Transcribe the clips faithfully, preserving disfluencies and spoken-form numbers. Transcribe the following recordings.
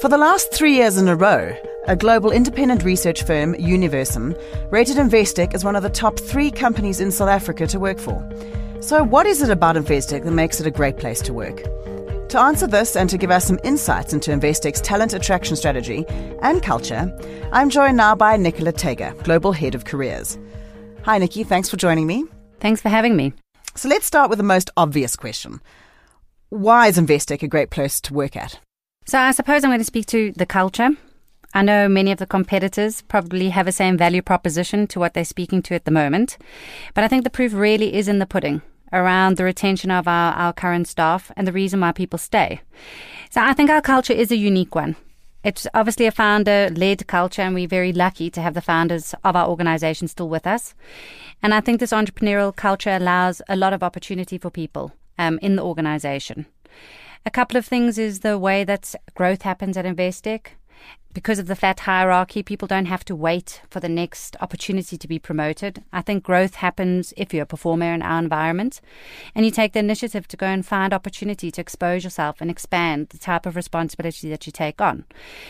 For the last three years in a row, a global independent research firm, Universum, rated Investec as one of the top three companies in South Africa to work for. So what is it about Investec that makes it a great place to work? To answer this and to give us some insights into Investec's talent attraction strategy and culture, I'm joined now by Nicola Tega, Global Head of Careers. Hi Nikki, thanks for joining me. Thanks for having me. So let's start with the most obvious question. Why is Investec a great place to work at? So I suppose I'm going to speak to the culture. I know many of the competitors probably have the same value proposition to what they're speaking to at the moment, but I think the proof really is in the pudding around the retention of our, our current staff and the reason why people stay. So I think our culture is a unique one. It's obviously a founder-led culture, and we're very lucky to have the founders of our organization still with us. And I think this entrepreneurial culture allows a lot of opportunity for people um, in the organization. A couple of things is the way that growth happens at Investec. Because of the flat hierarchy, people don't have to wait for the next opportunity to be promoted. I think growth happens if you're a performer in our environment and you take the initiative to go and find opportunity to expose yourself and expand the type of responsibility that you take on.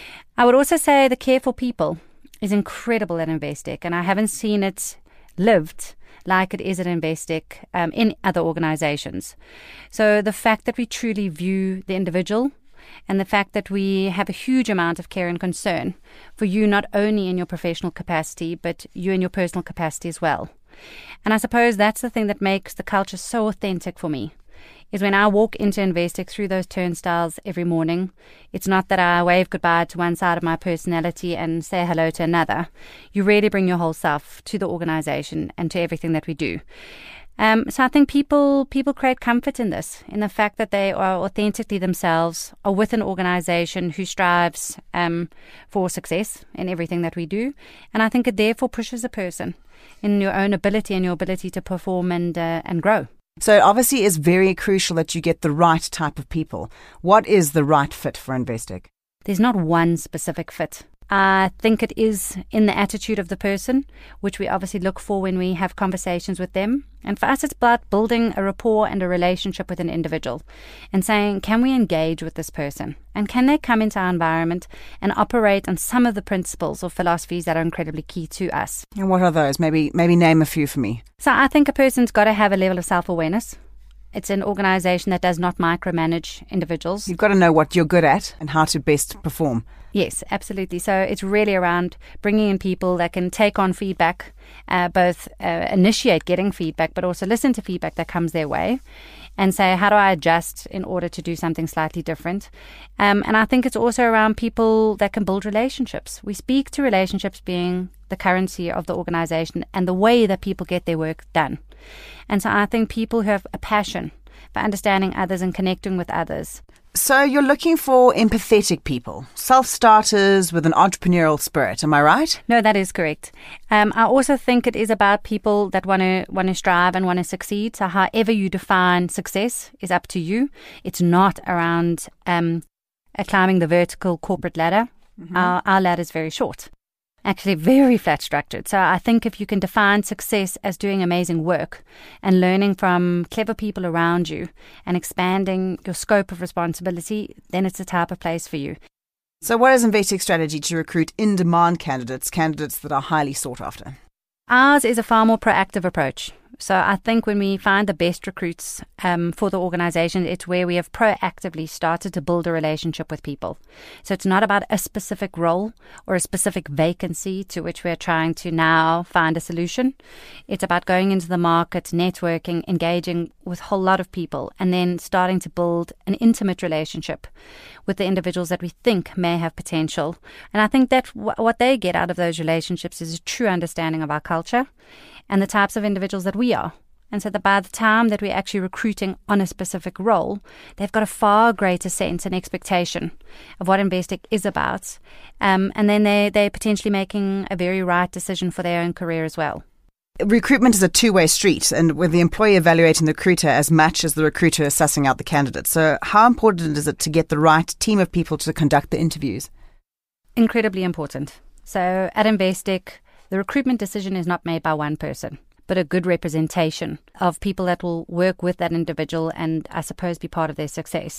I would also say the care for people is incredible at Investec, and I haven't seen it lived like it is at Investec um, in other organizations. So the fact that we truly view the individual and the fact that we have a huge amount of care and concern for you, not only in your professional capacity, but you in your personal capacity as well. And I suppose that's the thing that makes the culture so authentic for me, is when I walk into Investec through those turnstiles every morning, it's not that I wave goodbye to one side of my personality and say hello to another. You really bring your whole self to the organization and to everything that we do. Um, so I think people people create comfort in this, in the fact that they are authentically themselves, are with an organization who strives um, for success in everything that we do. And I think it therefore pushes a person in your own ability and your ability to perform and uh, and grow. So obviously it's very crucial that you get the right type of people. What is the right fit for Investec? There's not one specific fit. I think it is in the attitude of the person, which we obviously look for when we have conversations with them. And for us, it's about building a rapport and a relationship with an individual and saying, can we engage with this person? And can they come into our environment and operate on some of the principles or philosophies that are incredibly key to us? And what are those? Maybe, maybe name a few for me. So I think a person's got to have a level of self-awareness. It's an organization that does not micromanage individuals. You've got to know what you're good at and how to best perform. Yes, absolutely. So it's really around bringing in people that can take on feedback, uh, both uh, initiate getting feedback, but also listen to feedback that comes their way and say, how do I adjust in order to do something slightly different? Um, and I think it's also around people that can build relationships. We speak to relationships being the currency of the organization and the way that people get their work done. And so I think people who have a passion for understanding others and connecting with others. So you're looking for empathetic people, self-starters with an entrepreneurial spirit, am I right? No, that is correct. Um, I also think it is about people that want to want to strive and want to succeed. So however you define success is up to you. It's not around um, uh, climbing the vertical corporate ladder. Mm-hmm. Our, our ladder is very short. Actually very flat structured. So I think if you can define success as doing amazing work and learning from clever people around you and expanding your scope of responsibility, then it's the type of place for you. So what is Investec's strategy to recruit in-demand candidates, candidates that are highly sought after? Ours is a far more proactive approach. So I think when we find the best recruits um, for the organization, it's where we have proactively started to build a relationship with people. So it's not about a specific role or a specific vacancy to which we're trying to now find a solution. It's about going into the market, networking, engaging with a whole lot of people, and then starting to build an intimate relationship with the individuals that we think may have potential. And I think that w- what they get out of those relationships is a true understanding of our culture and the types of individuals that we are. And so that by the time that we're actually recruiting on a specific role, they've got a far greater sense and expectation of what Investec is about. Um, and then they, they're potentially making a very right decision for their own career as well. Recruitment is a two-way street, and with the employee evaluating the recruiter as much as the recruiter is sussing out the candidate. So how important is it to get the right team of people to conduct the interviews? Incredibly important. So at Investec, the recruitment decision is not made by one person, but a good representation of people that will work with that individual and, I suppose, be part of their success.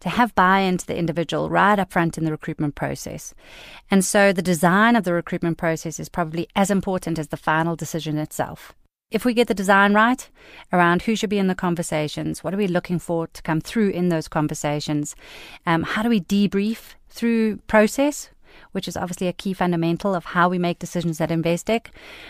to have buy-in to the individual right up front in the recruitment process. And so the design of the recruitment process is probably as important as the final decision itself. If we get the design right around who should be in the conversations, what are we looking for to come through in those conversations, um, how do we debrief through process, which is obviously a key fundamental of how we make decisions at Investec.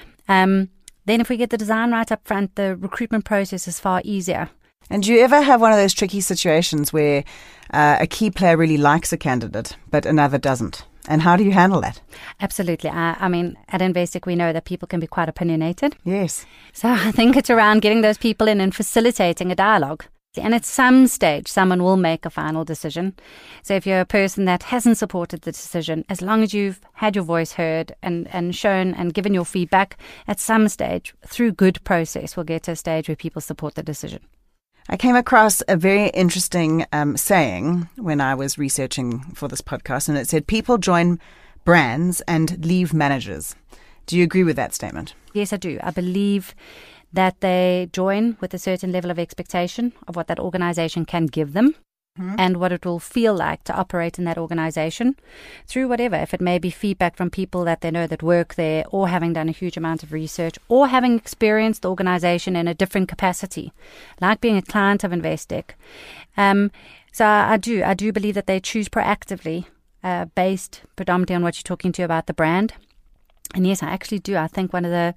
Um, then if we get the design right up front, the recruitment process is far easier. And do you ever have one of those tricky situations where uh, a key player really likes a candidate, but another doesn't? And how do you handle that? Absolutely. I, I mean, at Investec, we know that people can be quite opinionated. Yes. So I think it's around getting those people in and facilitating a dialogue. And at some stage, someone will make a final decision. So if you're a person that hasn't supported the decision, as long as you've had your voice heard and, and shown and given your feedback, at some stage, through good process, we'll get to a stage where people support the decision. I came across a very interesting um, saying when I was researching for this podcast, and it said, people join brands and leave managers. Do you agree with that statement? Yes, I do. I believe that they join with a certain level of expectation of what that organization can give them mm-hmm. and what it will feel like to operate in that organization through whatever, if it may be feedback from people that they know that work there, or having done a huge amount of research, or having experienced the organization in a different capacity, like being a client of Investec. Um, so I, I do, I do believe that they choose proactively, uh, based predominantly on what you're talking to about the brand. And yes, I actually do. I think one of the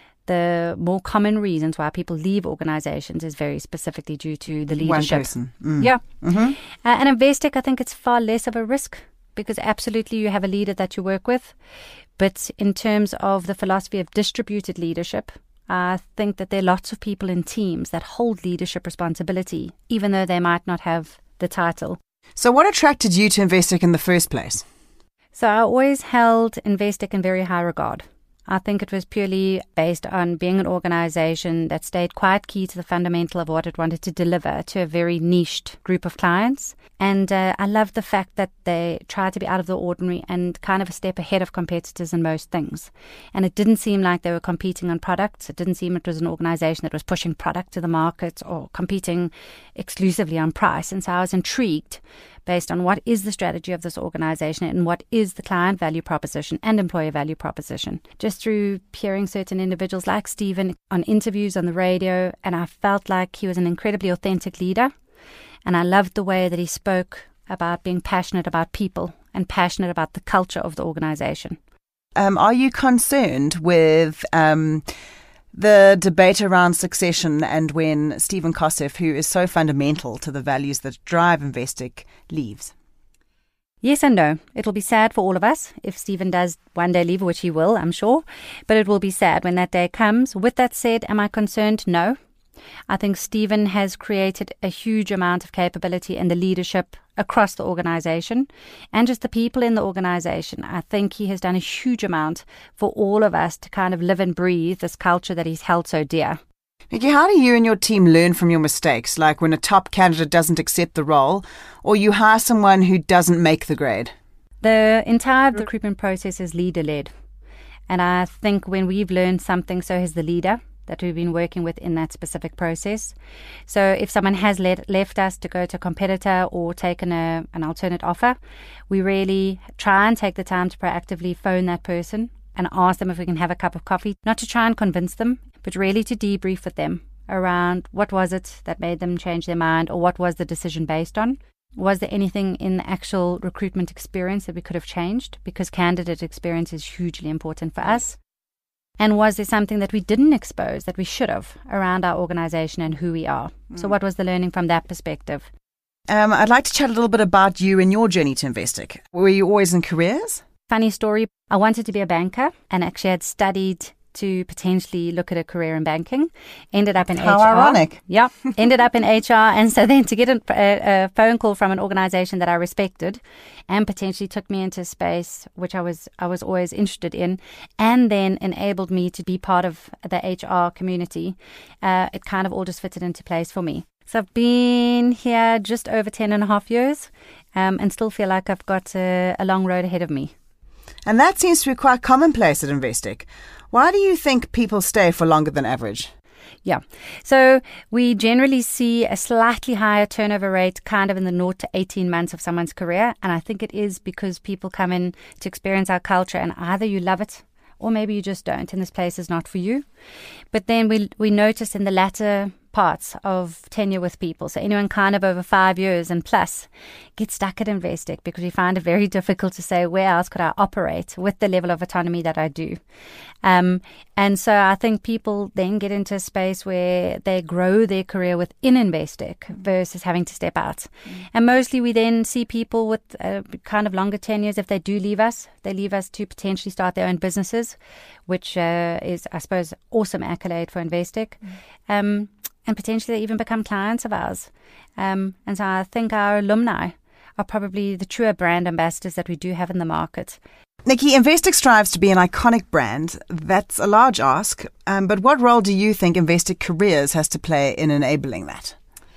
The more common reasons why people leave organizations is very specifically due to the leadership. One person. Mm. Yeah. Mm-hmm. Uh, and Investec, I think it's far less of a risk because absolutely you have a leader that you work with. But in terms of the philosophy of distributed leadership, I think that there are lots of people in teams that hold leadership responsibility, even though they might not have the title. So what attracted you to Investec in the first place? So I always held Investec in very high regard. I think it was purely based on being an organization that stayed quite key to the fundamental of what it wanted to deliver to a very niched group of clients. And uh, I love the fact that they tried to be out of the ordinary and kind of a step ahead of competitors in most things. And it didn't seem like they were competing on products. It didn't seem it was an organization that was pushing product to the market or competing exclusively on price. And so I was intrigued based on what is the strategy of this organization and what is the client value proposition and employer value proposition. Just through hearing certain individuals like Stephen on interviews on the radio, and I felt like he was an incredibly authentic leader. And I loved the way that he spoke about being passionate about people and passionate about the culture of the organization. Um, are you concerned with um, the debate around succession and when Stephen Kosef, who is so fundamental to the values that drive Investec, leaves? Yes and no. It'll be sad for all of us if Stephen does one day leave, which he will, I'm sure. But it will be sad when that day comes. With that said, am I concerned? No. I think Stephen has created a huge amount of capability in the leadership across the organization and just the people in the organization. I think he has done a huge amount for all of us to kind of live and breathe this culture that he's held so dear. Nikki, how do you and your team learn from your mistakes, like when a top candidate doesn't accept the role or you hire someone who doesn't make the grade? The entire recruitment process is leader-led. And I think when we've learned something, so has the leader that we've been working with in that specific process. So if someone has let, left us to go to a competitor or taken a, an alternate offer, we really try and take the time to proactively phone that person and ask them if we can have a cup of coffee, not to try and convince them, but really to debrief with them around what was it that made them change their mind, or what was the decision based on. Was there anything in the actual recruitment experience that we could have changed? Because candidate experience is hugely important for us. And was there something that we didn't expose that we should have around our organization and who we are? Mm. So what was the learning from that perspective? Um, I'd like to chat a little bit about you and your journey to Investec. Were you always in careers? Funny story. I wanted to be a banker and actually had studied to potentially look at a career in banking. Ended up in How H R. How ironic. Yeah, ended up in H R. And so then to get a, a, a phone call from an organization that I respected and potentially took me into a space which I was I was always interested in, and then enabled me to be part of the H R community, uh, it kind of all just fitted into place for me. So I've been here just over ten and a half years um, and still feel like I've got a, a long road ahead of me. And that seems to be quite commonplace at Investec. Why do you think people stay for longer than average? Yeah. So we generally see a slightly higher turnover rate kind of in the zero to eighteen months of someone's career. And I think it is because people come in to experience our culture and either you love it or maybe you just don't and this place is not for you. But then we we notice in the latter parts of tenure with people, so anyone kind of over five years and plus get stuck at Investec because we find it very difficult to say where else could I operate with the level of autonomy that I do. Um, and so I think people then get into a space where they grow their career within Investec versus having to step out. Mm. And mostly we then see people with uh, kind of longer tenures. If they do leave us, they leave us to potentially start their own businesses, which uh, is, I suppose, awesome accolade for Investec. Mm. Um, and potentially they even become clients of ours. Um, and so I think our alumni are probably the truer brand ambassadors that we do have in the market. Nikki, Investec strives to be an iconic brand. That's a large ask. Um, but what role do you think Investec Careers has to play in enabling that?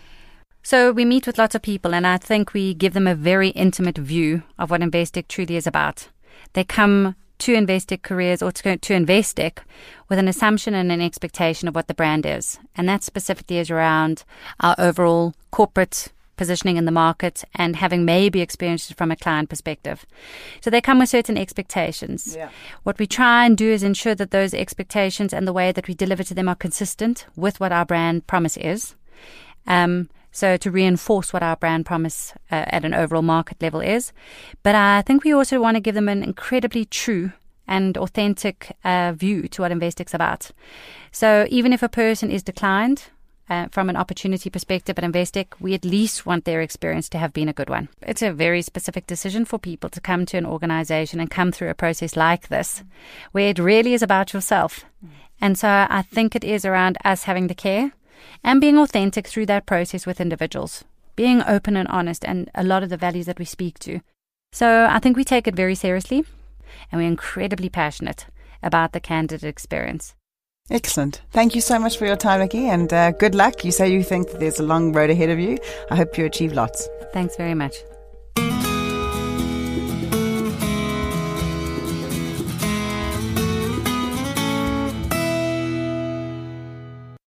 So we meet with lots of people and I think we give them a very intimate view of what Investec truly is about. They come to Investec Careers or to, to Investec with an assumption and an expectation of what the brand is. And that specifically is around our overall corporate positioning in the market and having maybe experienced it from a client perspective. So they come with certain expectations. Yeah. What we try and do is ensure that those expectations and the way that we deliver to them are consistent with what our brand promise is. Um, So to reinforce what our brand promise uh, at an overall market level is. But I think we also want to give them an incredibly true and authentic uh, view to what Investec's about. So even if a person is declined uh, from an opportunity perspective at Investec, we at least want their experience to have been a good one. It's a very specific decision for people to come to an organization and come through a process like this, where it really is about yourself. And so I think it is around us having the care and being authentic through that process with individuals, being open and honest, and a lot of the values that we speak to. So I think we take it very seriously, and we're incredibly passionate about the candidate experience. Excellent. Thank you so much for your time, Nikki, and uh, good luck. You say you think that there's a long road ahead of you. I hope you achieve lots. Thanks very much.